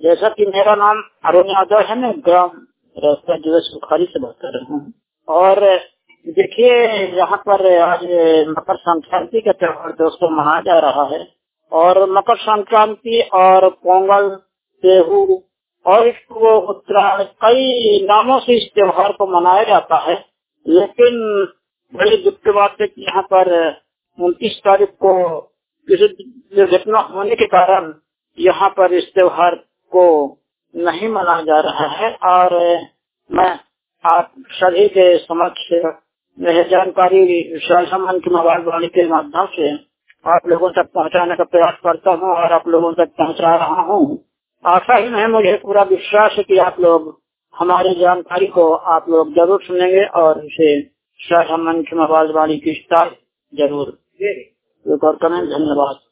जैसा कि मेरा नाम अरुण यादव है, मैं ग्राम रास्ता जिला सुखारी से बात कर रहा हूँ। और देखिए, यहाँ पर आज मकर संक्रांति का त्योहार दोस्तों मनाया जा रहा है। और मकर संक्रांति और पोंगल, बिहू और इसको उत्तरायण, कई नामों से इस त्योहार को मनाया जाता है। लेकिन बड़ी दुख की बात है कि यहाँ पर 29 तारीख को किसी दुर्घटना होने के कारण यहाँ पर इस त्योहार को नहीं मनाया जा रहा है। और मैं आप सभी के समक्ष यह जानकारी मन की आवाज वाणी के माध्यम से आप लोगों तक पहुंचाने का प्रयास करता हूं और आप लोगों तक पहुंचा रहा हूं। आशा ही नहीं, मुझे पूरा विश्वास है कि आप लोग हमारी जानकारी को आप लोग जरूर सुनेंगे और इसे मन की आवाज वाणी की जरूर करें। धन्यवाद।